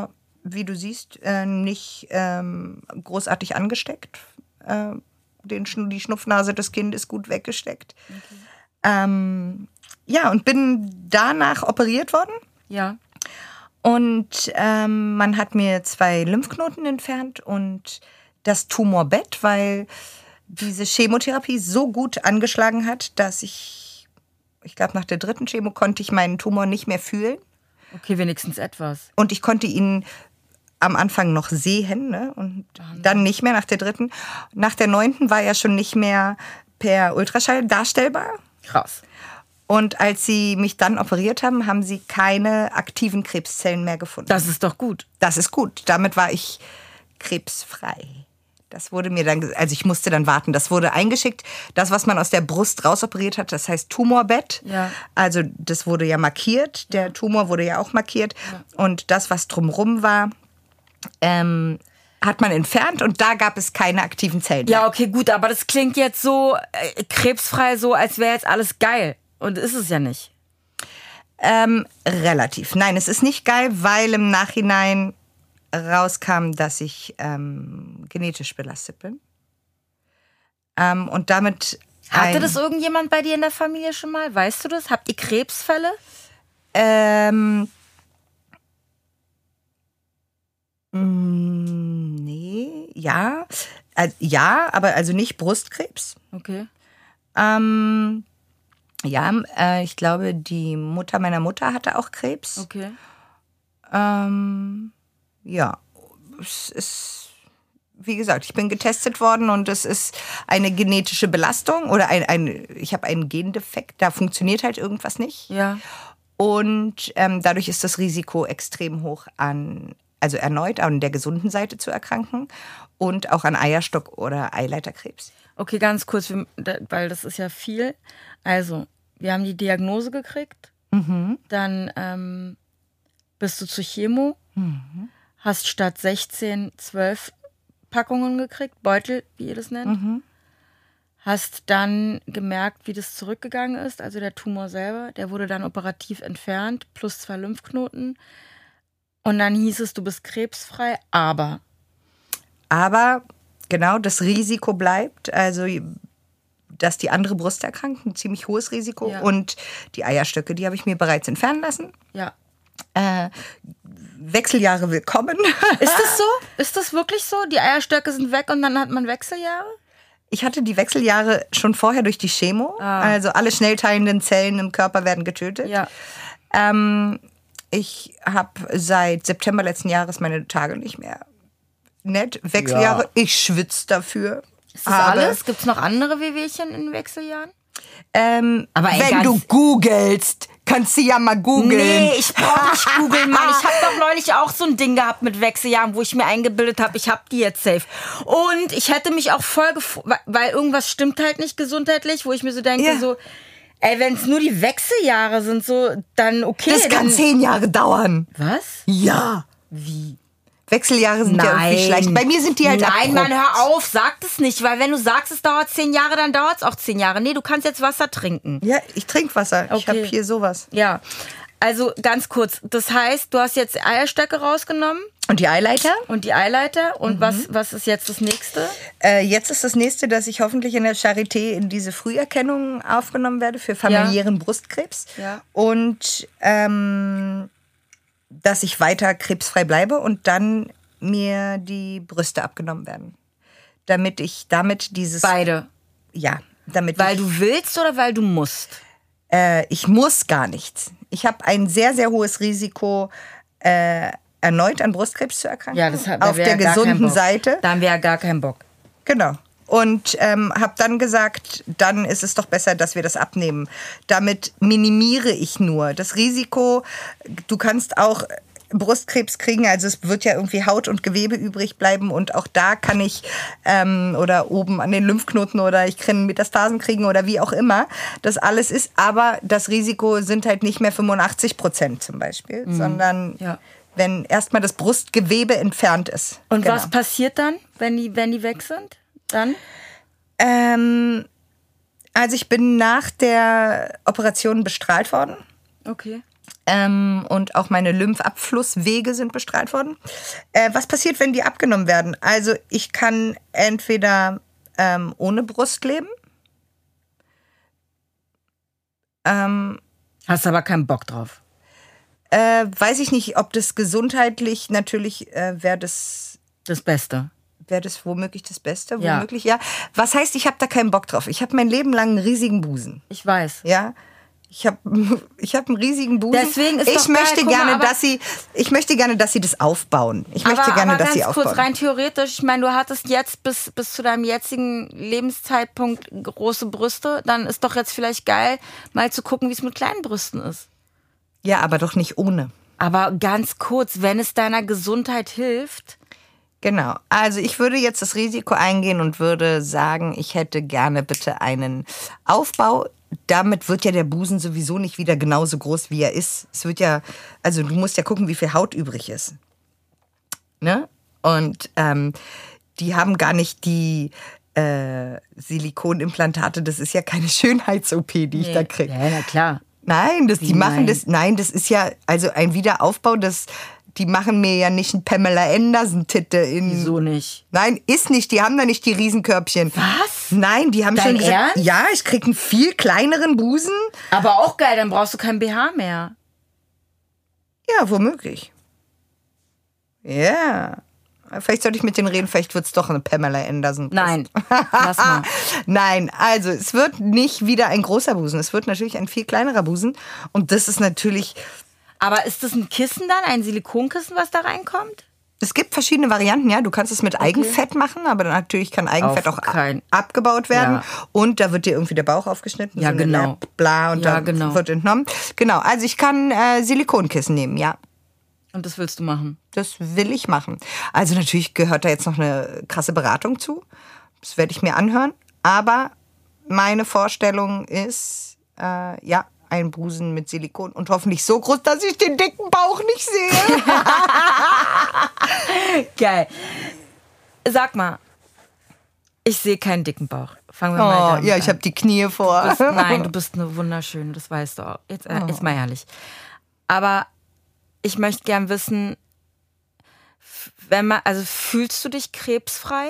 wie du siehst, äh, nicht ähm, großartig angesteckt. Äh, den, die Schnupfnase des Kindes gut weggesteckt. Okay. Ähm, ja, und bin danach operiert worden. Ja. Und ähm, man hat mir zwei Lymphknoten entfernt und das Tumorbett, weil diese Chemotherapie so gut angeschlagen hat, dass ich, ich glaube, nach der dritten Chemo konnte ich meinen Tumor nicht mehr fühlen. Okay, wenigstens etwas. Und ich konnte ihn am Anfang noch sehen, ne? Und dann nicht mehr nach der dritten. Nach der neunten war er schon nicht mehr per Ultraschall darstellbar. Krass. Und als sie mich dann operiert haben, haben sie keine aktiven Krebszellen mehr gefunden. Das ist doch gut. Das ist gut. Damit war ich krebsfrei. Das wurde mir dann, also ich musste dann warten. Das wurde eingeschickt. Das, was man aus der Brust rausoperiert hat, das heißt Tumorbett. Ja. Also das wurde ja markiert. Der ja. Tumor wurde ja auch markiert. Ja. Und das, was drumherum war, ähm, hat man entfernt und da gab es keine aktiven Zellen mehr. Ja, okay, gut, aber das klingt jetzt so äh, krebsfrei, so als wäre jetzt alles geil. Und ist es ja nicht. Ähm, relativ. Nein, es ist nicht geil, weil im Nachhinein rauskam, dass ich ähm, genetisch belastet bin. Ähm, und damit... Hatte das irgendjemand bei dir in der Familie schon mal? Weißt du das? Habt ihr Krebsfälle? Ähm... Nee, ja. Also, ja, aber also nicht Brustkrebs. Okay. Ähm, ja, äh, ich glaube, die Mutter meiner Mutter hatte auch Krebs. Okay. Ähm, ja, es ist, wie gesagt, ich bin getestet worden und es ist eine genetische Belastung oder ein, ein ich habe einen Gendefekt, da funktioniert halt irgendwas nicht. Ja. Und ähm, dadurch ist das Risiko extrem hoch an also erneut an der gesunden Seite zu erkranken und auch an Eierstock- oder Eileiterkrebs. Okay, ganz kurz, weil das ist ja viel. Also, wir haben die Diagnose gekriegt, mhm. dann ähm, bist du zur Chemo, mhm. hast statt sechzehn, zwölf Packungen gekriegt, Beutel, wie ihr das nennt. Mhm. Hast dann gemerkt, wie das zurückgegangen ist, also der Tumor selber, der wurde dann operativ entfernt, plus zwei Lymphknoten. Und dann hieß es, du bist krebsfrei, aber... Aber, genau, das Risiko bleibt, also dass die andere Brust erkrankt, ein ziemlich hohes Risiko. Ja. Und die Eierstöcke, die habe ich mir bereits entfernen lassen. Ja. Äh, Wechseljahre willkommen. Ist das so? Ist das wirklich so? Die Eierstöcke sind weg und dann hat man Wechseljahre? Ich hatte die Wechseljahre schon vorher durch die Chemo. Ah. Also alle schnell teilenden Zellen im Körper werden getötet. Ja. Ähm... Ich habe seit September letzten Jahres meine Tage nicht mehr. Nett, Wechseljahre, ja. Ich schwitze dafür. Ist das alles? Gibt es noch andere Wehwehchen in Wechseljahren? Ähm, Aber wenn du googelst, kannst du ja mal googeln. Nee, ich brauche nicht googeln, Mann. Ich habe doch neulich auch so ein Ding gehabt mit Wechseljahren, wo ich mir eingebildet habe, ich habe die jetzt safe. Und ich hätte mich auch voll gefreut, weil irgendwas stimmt halt nicht gesundheitlich, wo ich mir so denke, ja. so... Ey, wenn es nur die Wechseljahre sind, so, dann okay. Das kann dann zehn Jahre dauern. Was? Ja. Wie? Wechseljahre sind Nein. ja irgendwie schlecht. Bei mir sind die halt Nein, abrupt. Mann, hör auf, sag das nicht, weil wenn du sagst, es dauert zehn Jahre, dann dauert es auch zehn Jahre. Nee, du kannst jetzt Wasser trinken. Ja, ich trinke Wasser. Okay. Ich habe hier sowas. Ja, also ganz kurz. Das heißt, du hast jetzt Eierstöcke rausgenommen. Und die Eileiter? Und die Eileiter. Und mhm. was, was ist jetzt das Nächste? Äh, jetzt ist das Nächste, dass ich hoffentlich in der Charité in diese Früherkennung aufgenommen werde für familiären ja. Brustkrebs. Ja. Und ähm, dass ich weiter krebsfrei bleibe und dann mir die Brüste abgenommen werden. Damit ich damit dieses... Beide? Ja. Damit weil ich, du willst oder weil du musst? Äh, ich muss gar nichts. Ich habe ein sehr, sehr hohes Risiko... Äh, erneut an Brustkrebs zu erkranken. Ja, das hat, auf der ja gesunden Seite. Da haben wir ja gar keinen Bock. Genau. Und ähm, habe dann gesagt, dann ist es doch besser, dass wir das abnehmen. Damit minimiere ich nur das Risiko. Du kannst auch Brustkrebs kriegen, also es wird ja irgendwie Haut und Gewebe übrig bleiben und auch da kann ich ähm, oder oben an den Lymphknoten oder ich kann Metastasen kriegen oder wie auch immer. Das alles ist, aber das Risiko sind halt nicht mehr fünfundachtzig Prozent zum Beispiel, mhm. sondern ja. wenn erstmal das Brustgewebe entfernt ist. Und genau. was passiert dann, wenn die, wenn die weg sind? Dann? Ähm, also ich bin nach der Operation bestrahlt worden. Okay. Ähm, und auch meine Lymphabflusswege sind bestrahlt worden. Äh, was passiert, wenn die abgenommen werden? Also ich kann entweder ähm, ohne Brust leben. Ähm, Hast aber keinen Bock drauf. Äh, weiß ich nicht, ob das gesundheitlich natürlich äh, wäre das... Das Beste. Wäre das womöglich das Beste? Ja. Womöglich, ja. Was heißt, ich habe da keinen Bock drauf? Ich habe mein Leben lang einen riesigen Busen. Ich weiß. Ja. Ich habe ich hab einen riesigen Busen. Deswegen ist ich doch möchte geil, guck gerne, mal, aber- dass sie, ich möchte gerne, dass sie das aufbauen. Ich möchte aber, gerne, aber dass ganz sie aufbauen. kurz, rein theoretisch, ich meine, du hattest jetzt bis, bis zu deinem jetzigen Lebenszeitpunkt große Brüste, dann ist doch jetzt vielleicht geil, mal zu gucken, wie es mit kleinen Brüsten ist. Ja, aber doch nicht ohne. Aber ganz kurz, wenn es deiner Gesundheit hilft. Genau. Also ich würde jetzt das Risiko eingehen und würde sagen, ich hätte gerne bitte einen Aufbau. Damit wird ja der Busen sowieso nicht wieder genauso groß, wie er ist. Es wird ja, also du musst ja gucken, wie viel Haut übrig ist. Ne? Und ähm, die haben gar nicht die äh, Silikonimplantate. Das ist ja keine Schönheits-O P, die ich Nee. da kriege. Ja, na klar. Nein, das, die Wie, machen nein? das, nein, das ist ja, also ein Wiederaufbau, das, die machen mir ja nicht einen Pamela Anderson-Titte in... Wieso nicht? Nein, ist nicht, die haben da nicht die Riesenkörbchen. Was? Nein, die haben Dein schon gesagt, Ernst? ja, ich krieg einen viel kleineren Busen. Aber auch geil, dann brauchst du kein B H mehr. Ja, womöglich. Ja. Vielleicht sollte ich mit denen reden, vielleicht wird es doch eine Pamela Anderson. Nein, lass mal. Nein, also es wird nicht wieder ein großer Busen, es wird natürlich ein viel kleinerer Busen. Und das ist natürlich, Aber ist das ein Kissen dann, ein Silikonkissen, was da reinkommt? es gibt verschiedene Varianten, ja. Du kannst es mit Eigenfett machen, aber natürlich kann Eigenfett Auf auch kein- abgebaut werden. Ja. Und da wird dir irgendwie der Bauch aufgeschnitten. Ja, eine genau. Lap, Bla, und Ja, da genau. wird entnommen. Genau, also ich kann äh, Silikonkissen nehmen, ja. Und das willst du machen? Das will ich machen. Also natürlich gehört da jetzt noch eine krasse Beratung zu. Das werde ich mir anhören. Aber meine Vorstellung ist, äh, ja, ein Busen mit Silikon und hoffentlich so groß, dass ich den dicken Bauch nicht sehe. Geil. Sag mal, ich sehe keinen dicken Bauch. Fangen wir mal Oh, damit ja, an. ich habe die Knie vor. Du bist, nein, du bist eine wunderschöne, das weißt du auch. Jetzt, äh, jetzt mal ehrlich. Aber ich möchte gern wissen, f- wenn man, also fühlst du dich krebsfrei?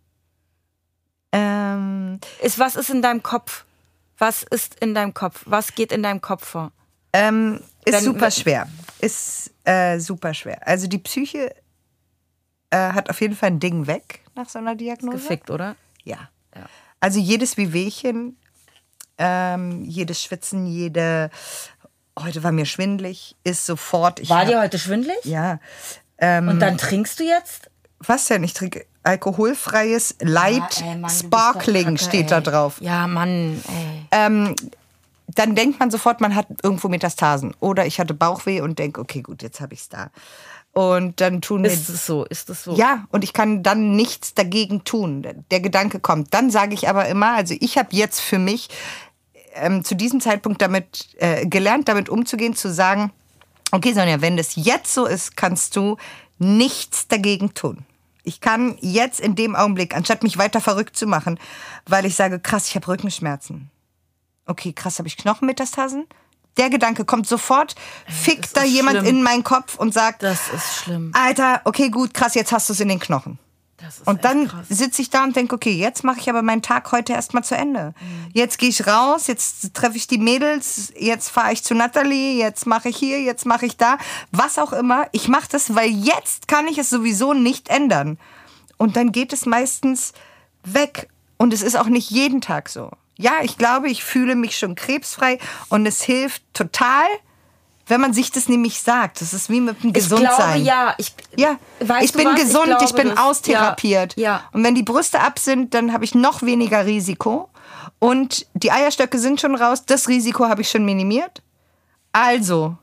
ähm, Ist, was ist in deinem Kopf? Was ist in deinem Kopf? Was geht in deinem Kopf vor? ähm, ist Wenn- super schwer. Ist äh, super schwer. Also die Psyche äh, hat auf jeden Fall ein Ding weg nach so einer Diagnose. Gefickt, oder? Ja. Ja. Also jedes Wehwehchen, ähm, jedes Schwitzen, jede, heute war mir schwindelig, ist sofort. Ich War hab- dir heute schwindelig? Ja. Ähm, Und dann trinkst du jetzt? was denn? Ich trinke alkoholfreies Light Ja, ey, Mann, du bist Sparkling doch kacke, steht da ey. drauf. Ja, Mann, ey. Ähm, dann denkt man sofort, man hat irgendwo Metastasen. Oder ich hatte Bauchweh und denke, okay, gut, jetzt habe ich's da. Und dann tun mir... Ist es so? Ist es so? Ja, und ich kann dann nichts dagegen tun. Der Gedanke kommt. Dann sage ich aber immer, also ich habe jetzt für mich ähm, zu diesem Zeitpunkt damit äh, gelernt, damit umzugehen, zu sagen, okay, Sonja, wenn das jetzt so ist, kannst du nichts dagegen tun. Ich kann jetzt in dem Augenblick, anstatt mich weiter verrückt zu machen, weil ich sage, krass, ich habe Rückenschmerzen. Okay, krass, habe ich Knochenmetastasen? Der Gedanke kommt sofort, fickt das da ist jemand schlimm. in meinen Kopf und sagt, Das ist schlimm. Alter, okay, gut, krass, jetzt hast du es in den Knochen. Das ist Und echt dann krass. sitze ich da und denke, okay, jetzt mache ich aber meinen Tag heute erstmal zu Ende. Jetzt gehe ich raus, jetzt treffe ich die Mädels, jetzt fahre ich zu Natalie, jetzt mache ich hier, jetzt mache ich da. Was auch immer. Ich mache das, weil jetzt kann ich es sowieso nicht ändern. Und dann geht es meistens weg. Und es ist auch nicht jeden Tag so. Ja, ich glaube, ich fühle mich schon krebsfrei und es hilft total, wenn man sich das nämlich sagt. Das ist wie mit dem Ich Gesundsein. glaube, ja. Ich, Ja, weißt ich du bin was? gesund, ich, glaube bin das. austherapiert. Ja, ja. Und wenn die Brüste ab sind, dann habe ich noch weniger Risiko. Und die Eierstöcke sind schon raus. Das Risiko habe ich schon minimiert. Also,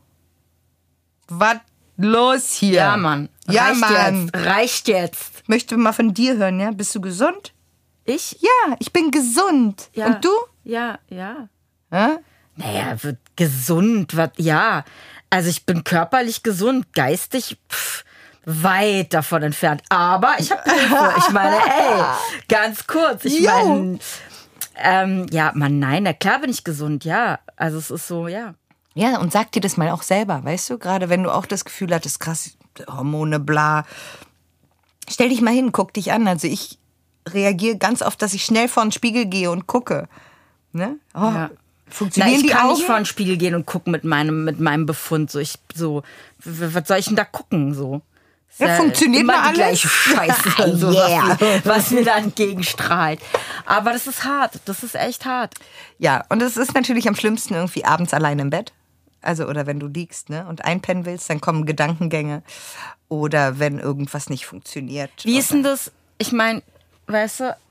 was los hier? Ja, Mann. Ja, Reicht Mann. jetzt. Reicht jetzt. Möchte mal von dir hören, ja? Bist du gesund? Ich? Ja, ich bin gesund. Ja. Und du? Ja, ja. Ja? Naja, wird gesund, was, ja. Also ich bin körperlich gesund, geistig pff, weit davon entfernt. Aber ich habe Hilfe. Ich meine, ey, ganz kurz. Ich Jo. meine, ähm, ja, Mann, nein, na klar bin ich gesund, ja. Also es ist so, ja. Ja, und sag dir das mal auch selber, weißt du? Gerade wenn du auch das Gefühl hattest, krass, Hormone, bla. Stell dich mal hin, guck dich an. Also ich reagiere ganz oft, dass ich schnell vor den Spiegel gehe und gucke. Ne? Oh, Ja. Funktionieren Na, ich die kann Augen? nicht vor den Spiegel gehen und gucken mit meinem, mit meinem Befund. So, ich, so, w- was soll ich denn da gucken? So. Ist Ja, funktioniert immer mal die alles? gleiche Scheiße, so, Yeah. was, mir, was mir da entgegenstrahlt. Aber das ist hart. Das ist echt hart. Ja, und es ist natürlich am schlimmsten irgendwie abends allein im Bett. Also, oder wenn du liegst, ne, und einpennen willst, dann kommen Gedankengänge. Oder wenn irgendwas nicht funktioniert. Wie ist denn das? Ich meine, weißt du,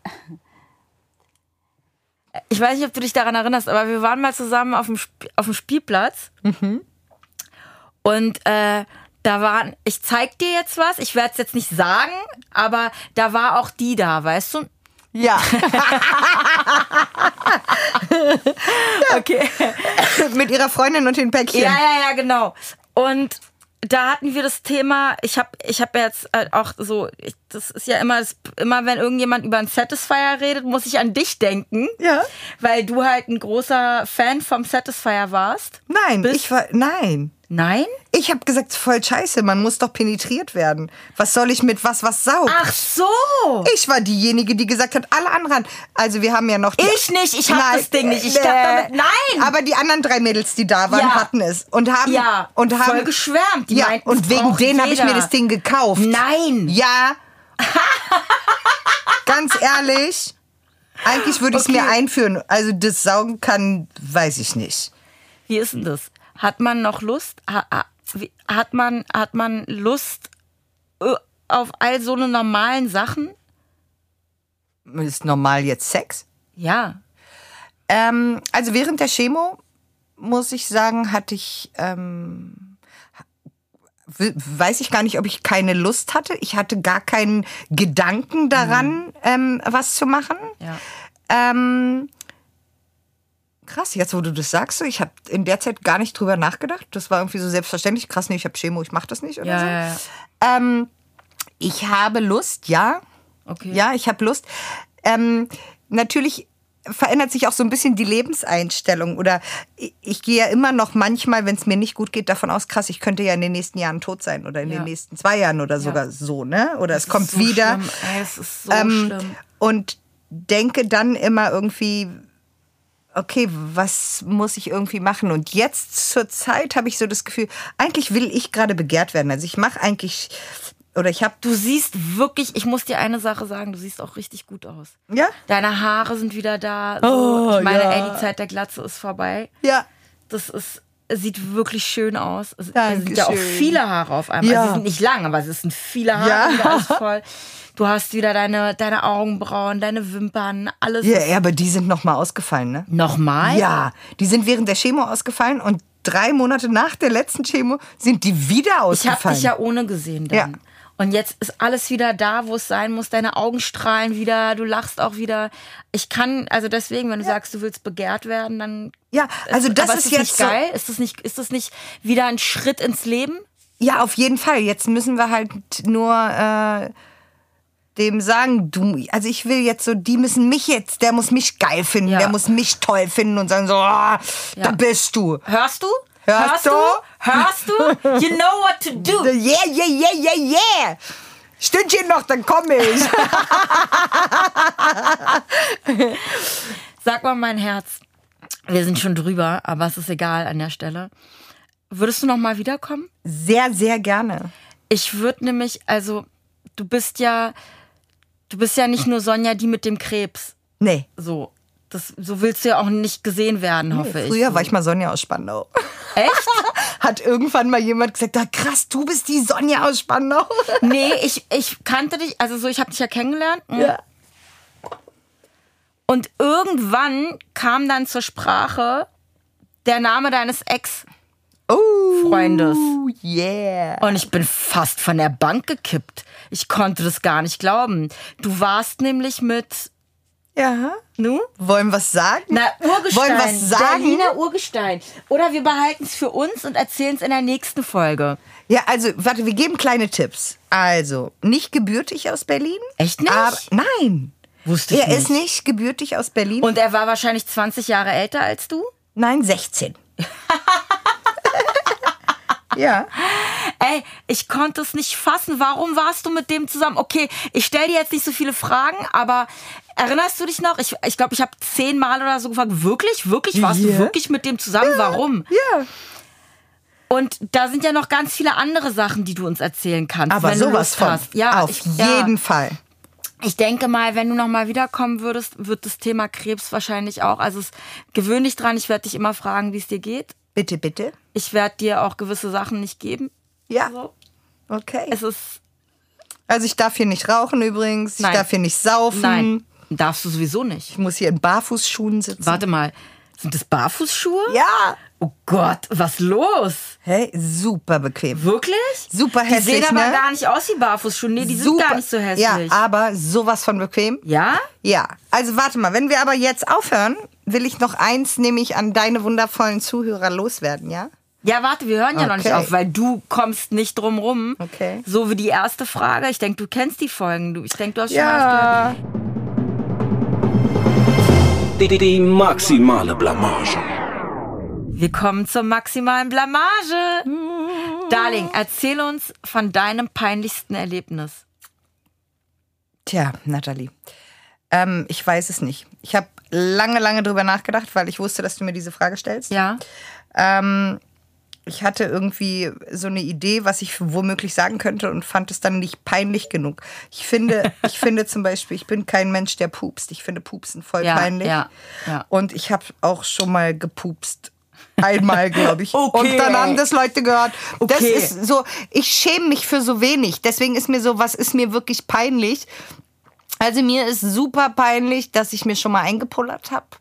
ich weiß nicht, ob du dich daran erinnerst, aber wir waren mal zusammen auf dem, Sp- auf dem Spielplatz. Mhm. Und äh, da waren, ich zeig dir jetzt was, ich werde es jetzt nicht sagen, aber da war auch die da, weißt du? Ja. Okay. Mit ihrer Freundin und den Päckchen. Ja, ja, ja, genau. Und da hatten wir das Thema, ich habe ich hab jetzt äh, auch so, ich, das ist ja immer, das, immer wenn irgendjemand über einen Satisfier redet, muss ich an dich denken. Ja. Weil du halt ein großer Fan vom Satisfier warst. Nein, Bist- ich war, nein. Nein? Ich habe gesagt, voll scheiße, man muss doch penetriert werden. Was soll ich mit was, was saugt? Ach so! Ich war diejenige, die gesagt hat, alle anderen. Also wir haben ja noch... Die, Ich nicht, ich hab Nein, das Ding nicht. Ich äh, dachte damit, nein! Aber die anderen drei Mädels, die da waren, Ja. hatten es. Und haben... Ja, und haben, voll geschwärmt. Die ja, meinten, und es wegen braucht denen habe ich mir jeder. das Ding gekauft. Nein! Ja. Ganz ehrlich, eigentlich würde ich es Okay. mir einführen. Also das Saugen kann, weiß ich nicht. Wie ist denn das? Hat man noch Lust? Ha, ha, wie- hat, man, hat man Lust äh, auf all so eine normalen Sachen? Ist normal jetzt Sex? Ja. Ähm, also während der Chemo, muss ich sagen, hatte ich, ähm, w- weiß ich gar nicht, ob ich keine Lust hatte. Ich hatte gar keinen Gedanken daran, ähm, was zu machen. Ja. Ähm, krass, jetzt wo du das sagst, so, ich habe in der Zeit gar nicht drüber nachgedacht. Das war irgendwie so selbstverständlich. Krass, nee, ich habe Chemo, ich mache das nicht oder Ja, so. ja, ja. Ähm, ich habe Lust, ja. Okay. Ja, ich habe Lust. Ähm, natürlich verändert sich auch so ein bisschen die Lebenseinstellung. Oder ich, ich gehe ja immer noch manchmal, wenn es mir nicht gut geht, davon aus, krass, ich könnte ja in den nächsten Jahren tot sein oder in Ja. den nächsten zwei Jahren oder sogar so, ne? Oder es Das kommt ist so wieder. Schlimm. Ey, es ist so Ähm, schlimm. und denke dann immer irgendwie, okay, was muss ich irgendwie machen? Und jetzt zur Zeit habe ich so das Gefühl, eigentlich will ich gerade begehrt werden. Also ich mache eigentlich, oder ich habe, Du siehst wirklich, ich muss dir eine Sache sagen, du siehst auch richtig gut aus. ja, Deine Haare sind wieder da. So. Oh, ich meine, ja. ey, die Zeit der Glatze ist vorbei. ja, Das ist, es sieht wirklich schön aus. Es es sind ja auch Dankeschön. viele Haare auf einmal. Ja. Also sie sind nicht lang, aber es sind viele Haare. Ja. Wieder alles voll. Du hast wieder deine, deine Augenbrauen, deine Wimpern, alles. ja, ist- ja, aber die sind nochmal ausgefallen, ne? Nochmal? Ja, die sind während der Chemo ausgefallen und drei Monate nach der letzten Chemo sind die wieder Ich habe ausgefallen. dich ja ohne gesehen dann. Ja. Und jetzt ist alles wieder da, wo es sein muss. Deine Augen strahlen wieder, du lachst auch wieder. Ich kann, also deswegen, wenn du sagst, du willst begehrt werden, dann. Ja, also das aber ist ist jetzt nicht so- geil. Ist das nicht, ist das nicht wieder ein Schritt ins Leben? Ja, auf jeden Fall. Jetzt müssen wir halt nur äh, dem sagen, du, also ich will jetzt so, die müssen mich jetzt, der muss mich geil finden, Ja. der muss mich toll finden und sagen so, oh, da bist du. Hörst du? Hörst du? Hörst du? You know what to do. Yeah, yeah, yeah, yeah, yeah. Stündchen noch, dann komme ich. Sag mal, mein Herz. Wir sind schon drüber, aber es ist egal an der Stelle. Würdest du noch mal wiederkommen? Sehr, sehr gerne. Ich würde nämlich, also du bist ja, du bist ja nicht nur Sonja, die mit dem Krebs. Nee. So, das, so willst du ja auch nicht gesehen werden, hoffe ich. Früher so. war ich mal Sonja aus Spandau. Echt? Hat irgendwann mal jemand gesagt, ah, krass, du bist die Sonja aus Spandau. Nee, ich, ich kannte dich, also so, ich habe dich ja kennengelernt. Ja. Und irgendwann kam dann zur Sprache der Name deines Ex-Freundes. Oh, yeah. Und ich bin fast von der Bank gekippt. Ich konnte das gar nicht glauben. Du warst nämlich mit, Ja. nu? Wollen wir was sagen? Na, Urgestein. Wollen wir was sagen? Berliner Urgestein. Oder wir behalten es für uns und erzählen es in der nächsten Folge. Ja, also, warte, wir geben kleine Tipps. Also, nicht gebürtig aus Berlin. Echt nicht? Aber, nein. Wusste ich Er nicht. ist nicht gebürtig aus Berlin. Und er war wahrscheinlich zwanzig Jahre älter als du? Nein, sechzehn. Ja. Ey, ich konnte es nicht fassen. Warum warst du mit dem zusammen? Okay, ich stelle dir jetzt nicht so viele Fragen, aber erinnerst du dich noch? Ich glaube, ich, glaub, ich habe zehnmal oder so gefragt, wirklich, wirklich, warst Yeah. du wirklich mit dem zusammen? Ja. Warum? Ja. Und da sind ja noch ganz viele andere Sachen, die du uns erzählen kannst. Aber wenn du sowas Lust von. hast. Ja, Auf ich, jeden ja. Fall. Ich denke mal, wenn du noch mal wiederkommen würdest, wird das Thema Krebs wahrscheinlich auch. Also es, gewöhn dich dran, ich werde dich immer fragen, wie es dir geht. Bitte, bitte. Ich werde dir auch gewisse Sachen nicht geben. Ja. So. Okay. Es ist, Also ich darf hier nicht rauchen übrigens. Ich Nein. darf hier nicht saufen. nein, darfst du sowieso nicht. Ich muss hier in Barfußschuhen sitzen. Warte mal, sind das Barfußschuhe? Ja. Oh Gott, was los? Hey, super bequem. Wirklich? Super hässlich, Die sehen aber ne? gar nicht aus wie Barfußschuhe. Nee, die super. sind gar nicht so hässlich. Ja, aber sowas von bequem. Ja? Ja, also warte mal, wenn wir aber jetzt aufhören, will ich noch eins nämlich an deine wundervollen Zuhörer loswerden, ja? Ja, warte, wir hören ja noch nicht Okay. auf, weil du kommst nicht drum rum. Okay. So wie die erste Frage. Ich denke, du kennst die Folgen. Du- Ich denke, du hast schon Ja. mal Die, die, die maximale Blamage. Wir kommen zur maximalen Blamage. Darling, erzähl uns von deinem peinlichsten Erlebnis. Tja, Nathalie, ähm, ich weiß es nicht. Ich habe lange, lange drüber nachgedacht, weil ich wusste, dass du mir diese Frage stellst. Ja? Ähm, ich hatte irgendwie so eine Idee, was ich womöglich sagen könnte und fand es dann nicht peinlich genug. Ich finde, ich finde zum Beispiel, ich bin kein Mensch, der pupst. Ich finde Pupsen voll Ja, peinlich. ja, ja. Und ich habe auch schon mal gepupst. Einmal, glaube ich. Okay. Und dann haben das Leute gehört. Das Okay. ist so, ich schäme mich für so wenig. Deswegen ist mir so, was ist mir wirklich peinlich? Also mir ist super peinlich, dass ich mir schon mal eingepullert habe.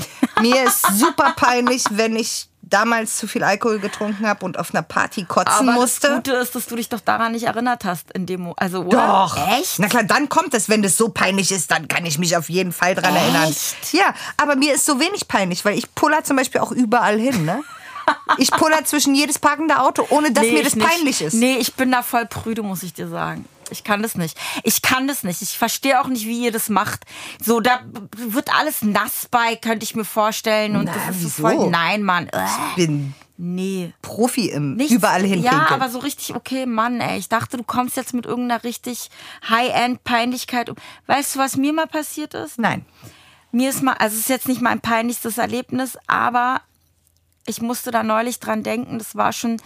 Mir ist super peinlich, wenn ich damals zu viel Alkohol getrunken habe und auf einer Party kotzen Aber musste. das Gute ist, dass du dich doch daran nicht erinnert hast in dem Mo- also oder? Doch. Echt? Na klar, dann kommt es, wenn das so peinlich ist, dann kann ich mich auf jeden Fall dran Echt? erinnern. Ja, aber mir ist so wenig peinlich, weil ich puller zum Beispiel auch überall hin, ne? Ich puller zwischen jedes parkende Auto, ohne dass Nee, mir das ich nicht. peinlich ist. Nee, ich bin da voll prüde, muss ich dir sagen. Ich kann das nicht. Ich kann das nicht. Ich verstehe auch nicht, wie ihr das macht. So, da wird alles nass bei, könnte ich mir vorstellen. Und Na, das ist so wieso? voll. Nein, Mann. Äh, Ich bin nee. Profi im Nichts, überall hin Ja, pinkeln. aber so richtig, okay, Mann, ey. Ich dachte, du kommst jetzt mit irgendeiner richtig High-End-Peinlichkeit um. Weißt du, was mir mal passiert ist? Nein. Mir ist mal, also es ist jetzt nicht mein peinlichstes Erlebnis, aber ich musste da neulich dran denken, das war schon,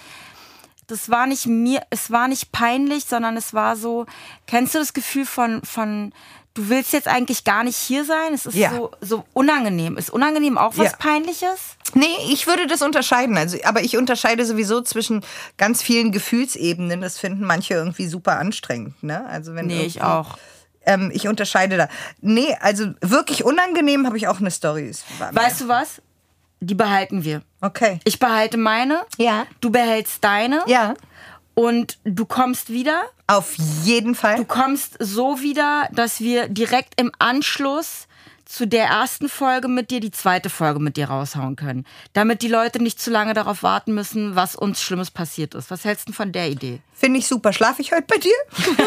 das war nicht mir, es war nicht peinlich, sondern es war so, kennst du das Gefühl von, von du willst jetzt eigentlich gar nicht hier sein? Es ist Ja. so, so unangenehm. Ist unangenehm auch was Ja. Peinliches? Nee, ich würde das unterscheiden. Also, aber ich unterscheide sowieso zwischen ganz vielen Gefühlsebenen. Das finden manche irgendwie super anstrengend. Ne? Also wenn Nee, ich irgendwie- auch. Ähm, ich unterscheide da. Nee, also wirklich unangenehm habe ich auch eine Story. Es war mir- Weißt du was? Die behalten wir. Okay. Ich behalte meine, Ja. du behältst deine Ja. und du kommst wieder. Auf jeden Fall. Du kommst so wieder, dass wir direkt im Anschluss zu der ersten Folge mit dir die zweite Folge mit dir raushauen können. Damit die Leute nicht zu lange darauf warten müssen, was uns Schlimmes passiert ist. Was hältst du von der Idee? Finde ich super. Schlafe ich heute bei dir?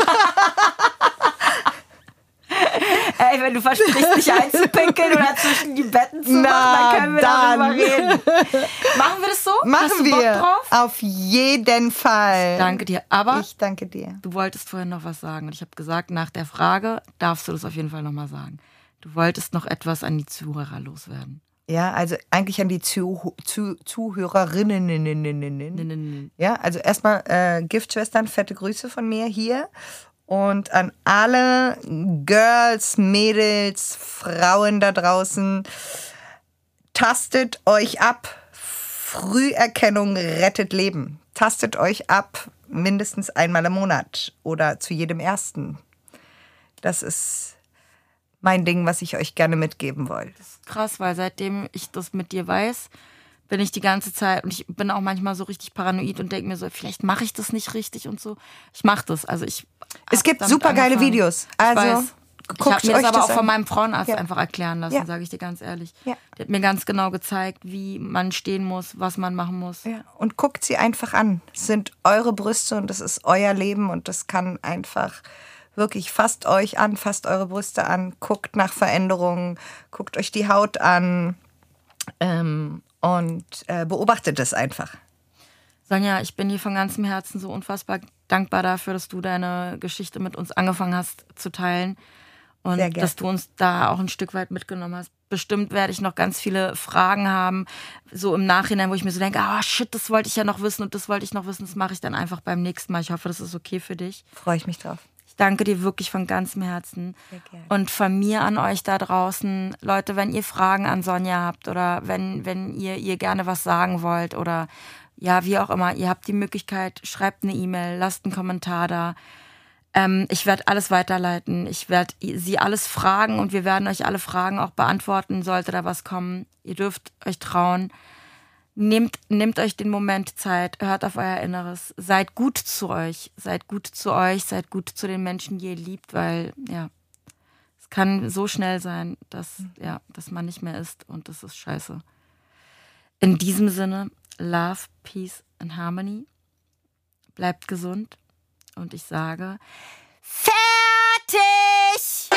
Ey, wenn du versprichst, nicht einzupinkeln oder zwischen die Betten zu Na, machen, dann können wir dann. darüber reden. Machen wir das so? Machen Hast du wir. Bock drauf? Auf jeden Fall. Danke dir. Aber Ich danke dir. du wolltest vorhin noch was sagen. Und ich habe gesagt, nach der Frage darfst du das auf jeden Fall nochmal sagen. Du wolltest noch etwas an die Zuhörer loswerden. Ja, also eigentlich an die Zuh Zuh Zuhörerinnen. Nee, nee, nee. Ja, also erstmal äh, Giftschwestern, fette Grüße von mir hier. Und an alle Girls, Mädels, Frauen da draußen, tastet euch ab. Früherkennung rettet Leben. Tastet euch ab, mindestens einmal im Monat oder zu jedem ersten. Das ist mein Ding, was ich euch gerne mitgeben wollte. Krass, weil seitdem ich das mit dir weiß, bin ich die ganze Zeit und ich bin auch manchmal so richtig paranoid und denke mir so, vielleicht mache ich das nicht richtig und so. Ich mache das. Also ich Es hab gibt damit super geile angefangen. Videos. Ich Also weiß. Ich guckt habe mir das euch aber das auch an. von meinem Frauenarzt Ja. einfach erklären lassen, Ja. sage ich dir ganz ehrlich. Ja. Der hat mir ganz genau gezeigt, wie man stehen muss, was man machen muss. Ja, und guckt sie einfach an. Es sind eure Brüste und das ist euer Leben und das kann einfach wirklich, fasst euch an, fasst eure Brüste an, guckt nach Veränderungen, guckt euch die Haut an ähm, und äh, beobachtet es einfach. Sonja, ich bin dir von ganzem Herzen so unfassbar dankbar dafür, dass du deine Geschichte mit uns angefangen hast zu teilen und dass du uns da auch ein Stück weit mitgenommen hast. Bestimmt werde ich noch ganz viele Fragen haben, so im Nachhinein, wo ich mir so denke, ah, oh, shit, das wollte ich ja noch wissen und das wollte ich noch wissen. Das mache ich dann einfach beim nächsten Mal. Ich hoffe, das ist okay für dich. Freue ich mich drauf. Ich danke dir wirklich von ganzem Herzen. Sehr gerne. Und von mir an euch da draußen, Leute, wenn ihr Fragen an Sonja habt oder wenn, wenn ihr ihr gerne was sagen wollt oder ja, wie auch immer, ihr habt die Möglichkeit, schreibt eine E-Mail, lasst einen Kommentar da. Ähm, ich werde alles weiterleiten. Ich werde sie alles fragen und wir werden euch alle Fragen auch beantworten, sollte da was kommen. Ihr dürft euch trauen. Nehmt, nehmt euch den Moment Zeit, hört auf euer Inneres. Seid gut zu euch, seid gut zu euch, seid gut zu den Menschen, die ihr liebt, weil, ja, es kann so schnell sein, dass, ja, dass man nicht mehr ist und das ist scheiße. In diesem Sinne, Love, Peace and Harmony. Bleibt gesund und ich sage, fertig!